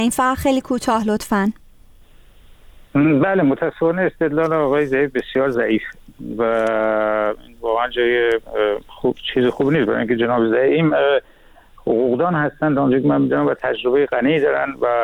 این فقط خیلی کوتاه لطفاً. بله، متاسفانه استدلال آقای ضعیف بسیار ضعیف و واقعا جای چیز خوب نیست، برای اینکه جناب زعیم حقوقدان هستند آنجا که من میدونم و تجربه غنی دارن و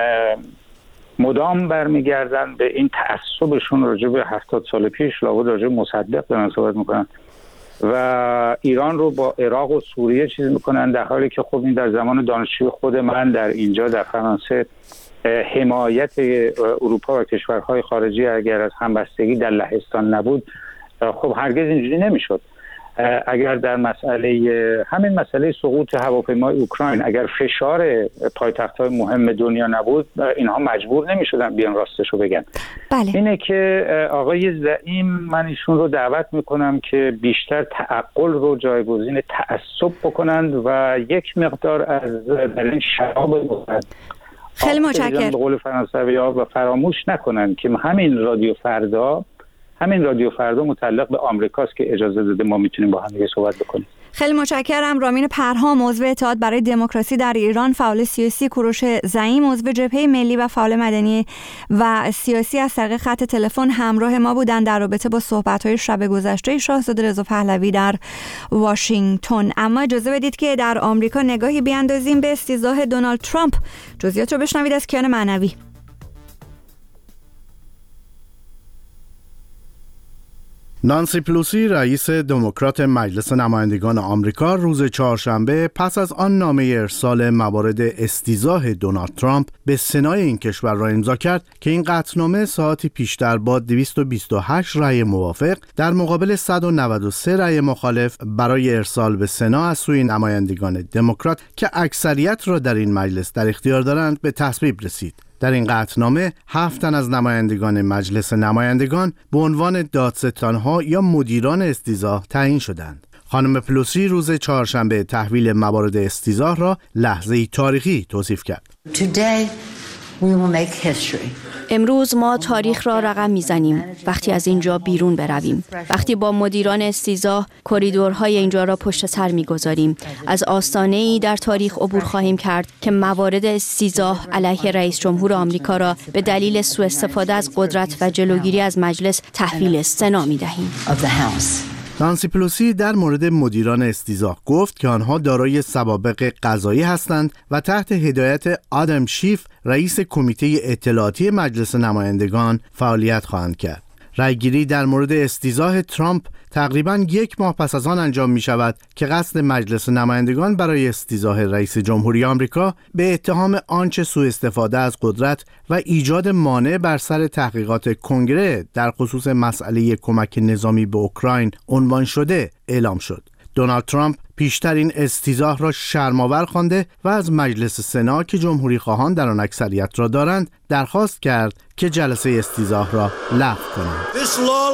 مدام برمیگردن به این تعصبشون راجع به 70 سال پیش، لابد راجع به مصدق دارن صحبت میکنن و ایران رو با عراق و سوریه چیز میکنن، در حالی که خب این در زمان دانشجوی خود من در اینجا در فرانسه حمایت اروپا و کشورهای خارجی اگر از همبستگی در لهستان نبود خب هرگز اینجوری نمیشد. اگر در همین مسئله سقوط هواپیمای اوکراین اگر فشار پایتخت‌های مهم دنیا نبود اینها مجبور نمی‌شدن بیان راستشو بگن. بله. اینه که آقای زعیم من ایشون رو دعوت میکنم که بیشتر تعقل رو جایگزین تعصب بکنند و یک مقدار از در این شراب خیلی متشکرم به قول فرانسوی‌ها و فراموش نکنن که همین رادیو فردا متعلق به آمریکاست که اجازه داده ما میتونیم با هم دیگه صحبت بکنیم. خیلی متشکرم. رامین پرهام، عضو اتحاد برای دموکراسی در ایران، فعال سیاسی، کوروش زعیم، عضو جبهه ملی و فعال مدنی و سیاسی، از طریق خط تلفن همراه ما بودند در رابطه با صحبت‌های شب گذشته شاهزاده رضا پهلوی در واشنگتن. اما اجازه بدید که در آمریکا نگاهی بیاندازیم به استیضاح دونالد ترامپ. جزئیات رو بشنوید از کیان معنوی. نانسی پلوسی، رئیس دموکرات مجلس نمایندگان آمریکا، روز چهارشنبه پس از آن نامه ارسال موارد استیضاح دونالد ترامپ به سنای این کشور را امضا کرد که این قطعنامه ساعتی پیشتر با 228 رأی موافق در مقابل 193 رأی مخالف برای ارسال به سنا از سوی نمایندگان دموکرات که اکثریت را در این مجلس در اختیار دارند به تصویب رسید. در این قطعنامه 7 تن از نمایندگان مجلس نمایندگان به عنوان دادستانها یا مدیران استیضاح تعیین شدند. خانم پلوسی روز چهارشنبه تحویل موارد استیضاح را لحظه‌ای تاریخی توصیف کرد. امروز ما تاریخ را رقم میزنیم وقتی از اینجا بیرون برویم، وقتی با مدیران استیضاح کریدورهای اینجا را پشت سر میگذاریم. از آستانه‌ای در تاریخ عبور خواهیم کرد که موارد استیضاح علیه رئیس جمهور آمریکا را به دلیل سوء استفاده از قدرت و جلوگیری از مجلس تحویل سنا میدهیم. نانسی پلوسی در مورد مدیران استیضاح گفت که آنها دارای سوابق قضایی هستند و تحت هدایت آدم شیف، رئیس کمیته اطلاعاتی مجلس نمایندگان، فعالیت خواهند کرد. رأیگیری در مورد استیضاح ترامپ تقریباً یک ماه پس از آن انجام می شود که قصد مجلس نمایندگان برای استیضاح رئیس جمهوری آمریکا به اتهام آنچه سوء استفاده از قدرت و ایجاد مانع بر سر تحقیقات کنگره در خصوص مسئله کمک نظامی به اوکراین عنوان شده اعلام شد. دونالد ترامپ پیشتر این استیضاح را شرم‌آور خوانده و از مجلس سنا که جمهوری خواهان در آن اکثریت را دارند درخواست کرد که جلسه استیضاح را لغو کنند.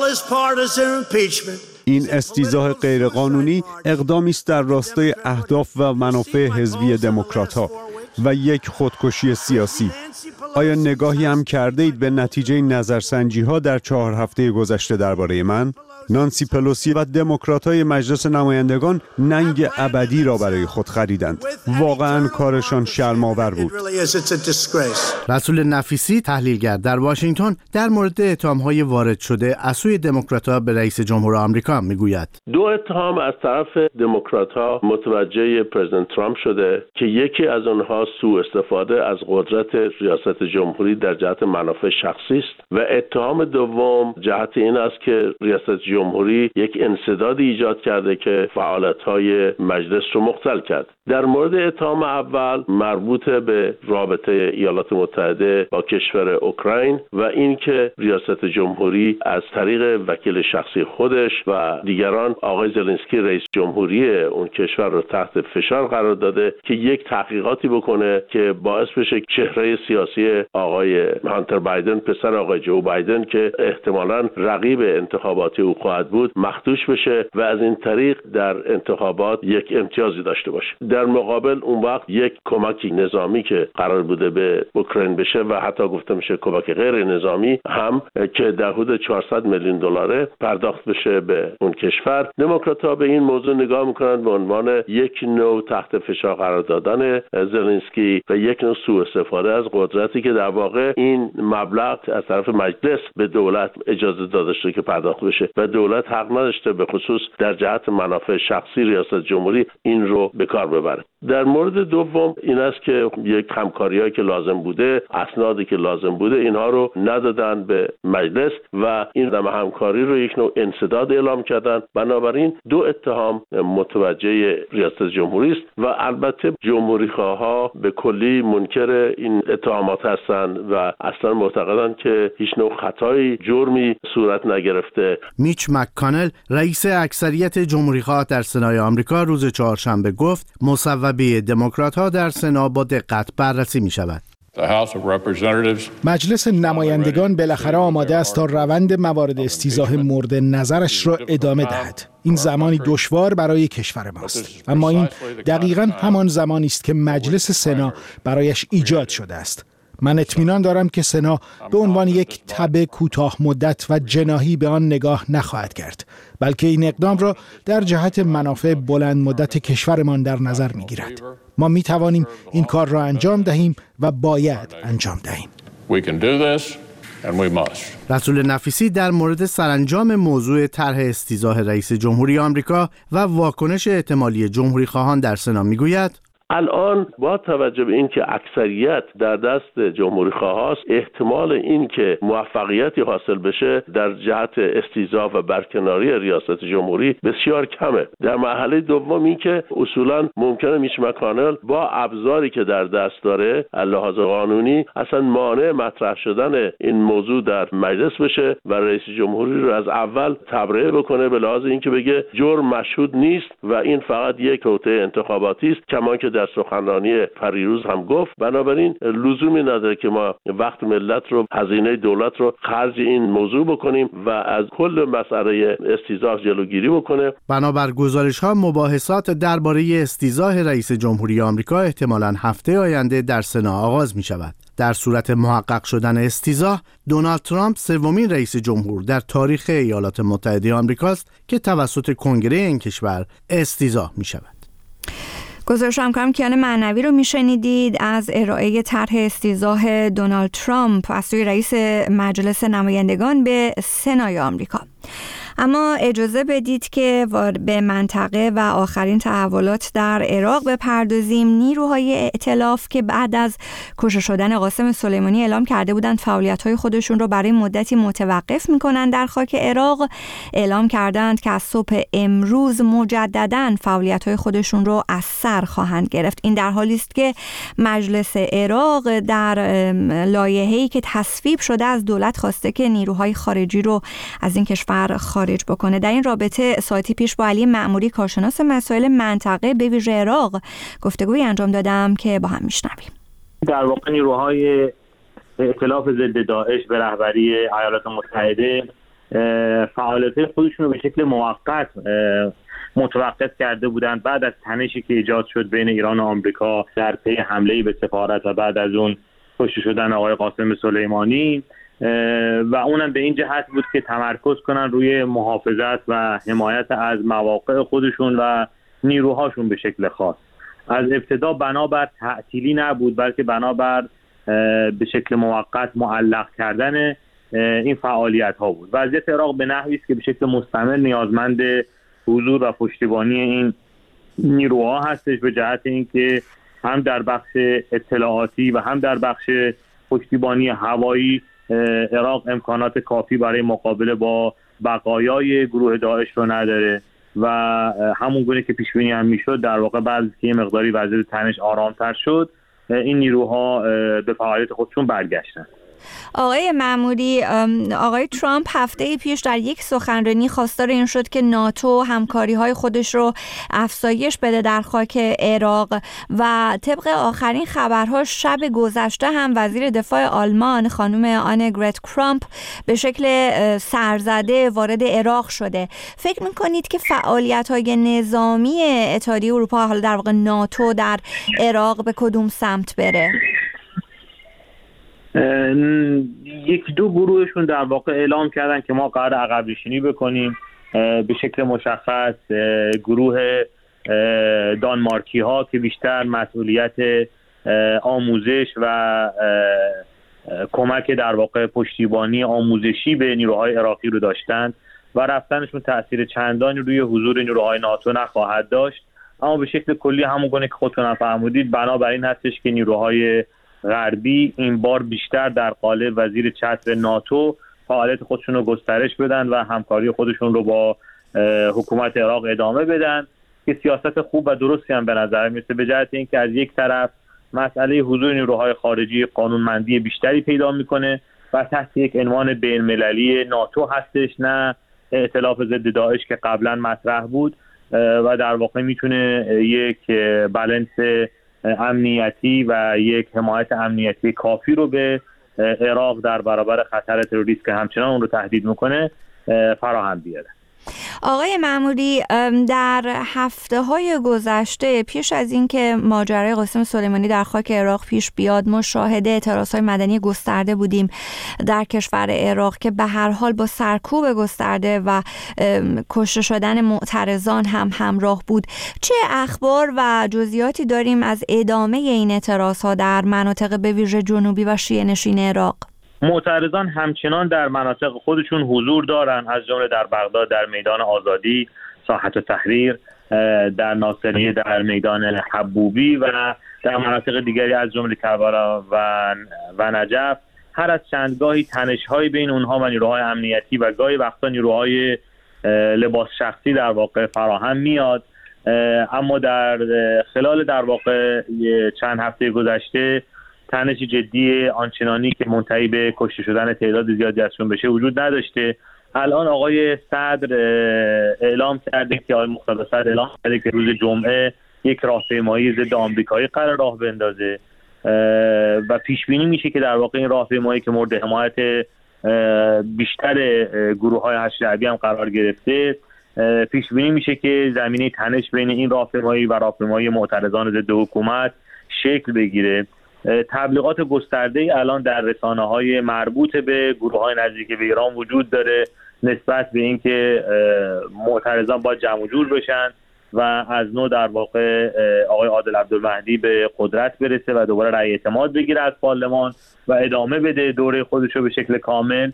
این استیضاح غیرقانونی اقدامی است در راستای اهداف و منافع حزبی دموکرات‌ها و یک خودکشی سیاسی. آیا نگاهی هم کرده اید به نتیجه نظرسنجی‌ها در 4 هفته گذشته درباره من؟ نانسی پلوسی و دموکرات‌های مجلس نمایندگان ننگ ابدی را برای خود خریدند. واقعاً کارشان شرم‌آور بود. رسول نفیسی، تحلیلگر در واشنگتن، در مورد اتهام‌های وارد شده از سوی دموکرات‌ها به رئیس جمهور آمریکا میگوید: 2 اتهام از طرف دموکرات‌ها متوجه پرزیدنت ترامپ شده که یکی از آنها سوء استفاده از قدرت ریاست جمهوری در جهت منافع شخصی است و اتهام دوم جهت این است که ریاست جمهوری یک انسداد ایجاد کرده که فعالیت‌های مجلس رو مختل کرد. در مورد اتهام اول مربوط به رابطه ایالات متحده با کشور اوکراین و اینکه ریاست جمهوری از طریق وکیل شخصی خودش و دیگران آقای زلنسکی رئیس جمهوری اون کشور رو تحت فشار قرار داده که یک تحقیقاتی بکنه که باعث بشه چهره سیاسی آقای هانتر بایدن، پسر آقای جو بایدن که احتمالاً رقیب انتخاباتی او خواهد بود مخدوش بشه و از این طریق در انتخابات یک امتیازی داشته باشه. در مقابل اون وقت یک کمکی نظامی که قرار بوده به اوکراین بشه و حتی گفته میشه کمک غیر نظامی هم که در حدود 400 میلیون دلار پرداخت بشه به اون کشور، دموکرات‌ها به این موضوع نگاه میکنن به عنوان یک نوع تحت فشار قرار دادن زلنسکی و یک نوع سوء استفاده از قدرتی که در واقع این مبلغ از طرف مجلس به دولت اجازه داده شده که پرداخت بشه و دولت حق نداشته به خصوص در جهت منافع شخصی ریاست جمهوری این رو به کار ببره. در مورد دوم این است که یک همکاریایی که لازم بوده، اسنادی که لازم بوده، اینها رو ندادن به مجلس و این همکاری رو یک نوع انسداد اعلام کردن. بنابراین دو اتهام متوجه ریاست جمهوری است و البته جمهوری‌خواها به کلی منکر این اتهامات هستند و اصلا معتقدند که هیچ نوع خطایی، جرمی صورت نگرفته. میچ مک‌کانل رئیس اکثریت جمهوری‌خواه در سنای آمریکا روز چهارشنبه گفت مصوبه دموکرات‌ها در سنا با دقت بررسی می‌شود. مجلس نمایندگان بالاخره آماده است تا روند موارد استیضاح مورد نظرش را ادامه دهد. این زمانی دشوار برای کشور ماست، اما این دقیقاً همان زمانی است که مجلس سنا برایش ایجاد شده است. من اطمینان دارم که سنا به عنوان یک تبع کوتاه مدت و جناحی به آن نگاه نخواهد کرد، بلکه این اقدام را در جهت منافع بلند مدت کشورمان در نظر می‌گیرد. ما می‌توانیم این کار را انجام دهیم و باید انجام دهیم. رسول نفیسی در مورد سرانجام موضوع طرح استیضاح رئیس جمهوری آمریکا و واکنش احتمالی جمهوری خواهان در سنا می‌گوید الان با توجه به این که اکثریت در دست جمهوری خواهاست، احتمال این که موفقیتی حاصل بشه در جهت استیضاح و برکناری ریاست جمهوری بسیار کمه. در مرحله دوم این که اصولا ممکنه میچ مک‌کانل با ابزاری که در دست داره لحاظ قانونی اصلا مانع مطرح شدن این موضوع در مجلس بشه و رئیس جمهوری رو از اول تبرئه بکنه به لحاظ اینکه بگه جرم مشهود نیست و این فقط یک توطئه انتخاباتی است، کما که در سخنرانی پریروز هم گفت. بنابراین لزومی نداره که ما وقت ملت رو، هزینه دولت رو خرج این موضوع بکنیم و از کل مسئله استیضاح جلوگیری بکنه. بنابر گزارش‌ها مباحثات درباره استیضاح رئیس جمهوری آمریکا احتمالاً هفته آینده در سنا آغاز می‌شود. در صورت محقق شدن استیضاح، دونالد ترامپ سومین رئیس جمهور در تاریخ ایالات متحده آمریکاست که توسط کنگره این کشور استیضاح می‌شود. گزارش همکارم کیان معنوی رو میشنیدید از ارائه طرح استیضاح دونالد ترامپ از سوی رئیس مجلس نمایندگان به سنای آمریکا. اما اجازه بدید که به منطقه و آخرین تحولات در عراق بپردازیم. نیروهای ائتلاف که بعد از کشته شدن قاسم سلیمانی اعلام کرده بودند فعالیت‌های خودشون رو برای مدتی متوقف می‌کنند در خاک عراق، اعلام کردند که از صبح امروز مجدداً فعالیت‌های خودشون رو از سر خواهند گرفت. این در حالی است که مجلس عراق در لایحه‌ای که تصویب شده از دولت خواسته که نیروهای خارجی رو از این کشور خارج بکنه. در این رابطه ساعتی پیش با علی معموری کارشناس مسائل منطقه به ویژه عراق گفتگویی انجام دادم که با هم میشنویم. در واقع نیروهای ائتلاف ضد داعش به رهبری ایالات متحده فعالیت خودشون رو به شکل موقت متوقف کرده بودند بعد از تنشی که ایجاد شد بین ایران و آمریکا در پی حمله به سفارت و بعد از اون کشته شدن آقای قاسم سلیمانی، و اونم به این جهت بود که تمرکز کنن روی محافظت و حمایت از مواقع خودشون و نیروهاشون به شکل خاص. از ابتدا بنابر تعطیلی نبود، بلکه بنابر به شکل موقت معلق کردن این فعالیت ها بود. وضعیت عراق به نحوی است که به شکل مستمر نیازمند حضور و پشتیبانی این نیروها هستش، به جهت اینکه هم در بخش اطلاعاتی و هم در بخش پشتیبانی هوایی عراق امکانات کافی برای مقابله با بقایای گروه داعش رو نداره و همون گونه که پیش بینی هم میشد در واقع بعد از که یه مقداری وضعیت تنش آرامتر شد این نیروها به فعالیت خودشون برگشتن. آقای معموری، آقای ترامپ هفته پیش در یک سخنرانی خواستار این شد که ناتو همکاری‌های خودش رو افزایش بده در خاک عراق و طبق آخرین خبرها شب گذشته هم وزیر دفاع آلمان خانم آنگرت کرامپ به شکل سرزده وارد عراق شده. فکر می‌کنید که فعالیت‌های نظامی اتحادیه اروپا، حالا در واقع ناتو، در عراق به کدوم سمت بره؟ یک دو گروهشون در واقع اعلام کردن که ما قرار عقب نشینی بکنیم. به شکل مشخص گروه دانمارکی ها که بیشتر مسئولیت آموزش و کمک در واقع پشتیبانی آموزشی به نیروهای عراقی رو داشتند و رفتنشون تأثیر چندانی روی حضور نیروهای ناتو نخواهد داشت. اما به شکل کلی همون گونه که خودتون فرمودید بنابراین هستش که نیروهای غربی این بار بیشتر در قالب وزیر چتر ناتو فعالیت خودشون رو گسترش بدن و همکاری خودشون رو با حکومت عراق ادامه بدن که سیاست خوب و درستی هم به نظر میرسه، به جهت اینکه از یک طرف مسئله حضور نیروهای خارجی قانونمندی بیشتری پیدا میکنه و تحت یک عنوان بین‌المللی ناتو هستش، نه ائتلاف ضد داعش که قبلا مطرح بود و در واقع میتونه یک بالانس امنیتی و یک حمایت امنیتی کافی رو به عراق در برابر خطر تروریسم که همچنان اون رو تهدید میکنه فراهم بیاره. آقای معموری، در هفته‌های گذشته پیش از اینکه ماجرای قاسم سلیمانی در خاک عراق پیش بیاد، ما شاهد اعتراضهای مدنی گسترده بودیم در کشور عراق که به هر حال با سرکوب گسترده و کشته شدن معترضان هم همراه بود. چه اخبار و جزئیاتی داریم از ادامه این اعتراضها در مناطق به ویژه جنوبی و شیعه نشین عراق؟ معترضان همچنان در مناطق خودشون حضور دارن، از جمله در بغداد در میدان آزادی، ساحت تحریر، در ناصریه در میدان حبوبی و در مناطق دیگری از جمله کربلا و نجف. هر از چندگاهی تنش‌های بین اونها و نیروهای امنیتی و گاهی وقتا نیروهای لباس شخصی در واقع فراهم میاد، اما در خلال در واقع چند هفته گذشته تنش جدی آنچنانی که منتهی به کشته شدن تعداد زیادی ازشون بشه وجود نداشته. الان آقای صدر اعلام کرده که آقای مقتدی صدر اعلام کرده که روز جمعه یک راهپیمایی ضد آمریکایی قرار راه بندازه و پیش بینی میشه که در واقع این راهپیمایی که مورد حمایت بیشتر گروه‌های حشد هم قرار گرفته، پیش بینی میشه که زمینه تنش بین این راهپیمایی و راهپیمایی معترضان ضد حکومت شکل بگیره. تبلیغات گسترده‌ای الان در رسانه‌های مربوط به گروه‌های نزدیک به ایران وجود داره نسبت به اینکه معترضان باید جمع و جور بشن و از نو در واقع آقای عادل عبدالمهدی به قدرت برسه و دوباره رأی اعتماد بگیره از پارلمان و ادامه بده دوره خودش رو به شکل کامل.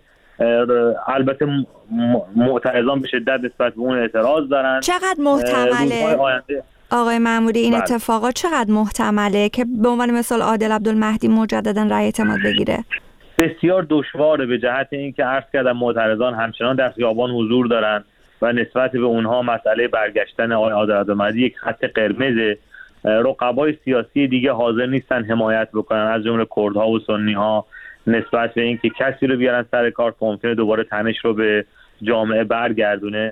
البته معترضان به شدت نسبت به اون اعتراض دارن. چقدر محتمله آقای معموری این اتفاقات، چقدر محتمله که به عنوان مثال عادل عبدالمهدی مجددا رأی اعتماد بگیره؟ بسیار دشواره، به جهت اینکه عرض کردم معترضان همچنان در خیابان حضور دارن و نسبت به اونها مسئله برگشتن آقای عادل عبدالمهدی یک خط قرمزه. رقبای سیاسی دیگه حاضر نیستن حمایت بکنن، از جمله کردها و سنی‌ها، نسبت به اینکه کسی رو بیارن سر کار که ممکنه دوباره تنش رو به جامعه برگردونه.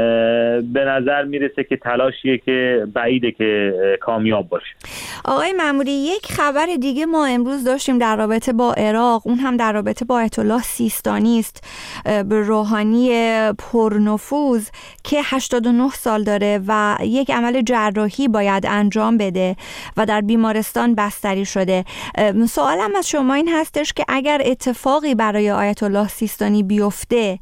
به نظر میرسه که تلاشیه که بعیده که کامیاب باشه. آقای معموری، یک خبر دیگه ما امروز داشتیم در رابطه با عراق، اون هم در رابطه با آیت الله سیستانی است، به روحانی پرنفوذ که 89 سال داره و یک عمل جراحی باید انجام بده و در بیمارستان بستری شده. سوالم از شما این هستش که اگر اتفاقی برای آیت الله سیستانی بیفته،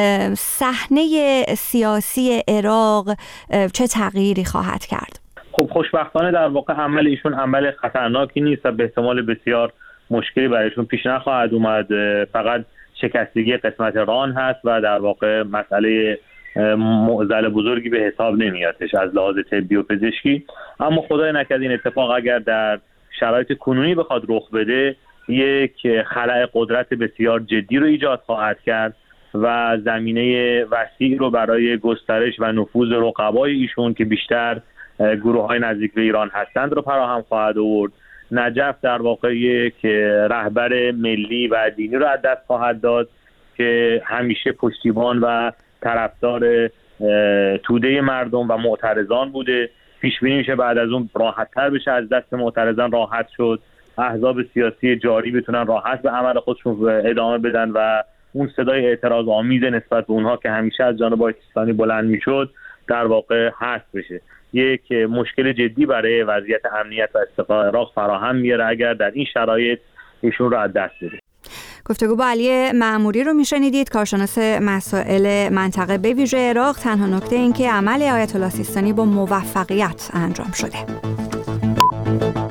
صحنه سیاسی عراق چه تغییری خواهد کرد؟ خب خوشبختانه در واقع عمل ایشون عمل خطرناکی نیست و به احتمال بسیار مشکلی برایشون پیش نخواهد اومد. فقط شکستگی قسمت ران هست و در واقع مسئله معضل بزرگی به حساب نمیادش از لحاظ طبی و پزشکی. اما خدای نکرده این اتفاق اگر در شرایط کنونی بخواد رخ بده، یک خلأ قدرت بسیار جدی رو ایجاد خواهد کرد و زمینه وسیع رو برای گسترش و نفوذ رقبای ایشون که بیشتر گروه‌های نزدیک به ایران هستند رو فراهم خواهد آورد. نجف در واقع یک رهبر ملی و دینی رو از دست خواهد داد که همیشه پشتیبان و طرفدار توده مردم و معترضان بوده. پیش بینی میشه بعد از اون راحت‌تر بشه، از دست معترضان راحت شد، احزاب سیاسی جاری بتونن راحت به عمل خودشون ادامه بدن و اون صدای اعتراض آمیز نسبت به اونها که همیشه از جانب پاکستانی بلند میشد در واقع حذف بشه. یک مشکل جدی برای وضعیت امنیت و استقرار عراق فراهم میاره اگر در این شرایط ایشون رو از دست بده. گفتگو با علی معموری رو میشنیدید، کارشناس مسائل منطقه به ویژه عراق. تنها نکته این که عمل آیت الله سیستانی با موفقیت انجام شده.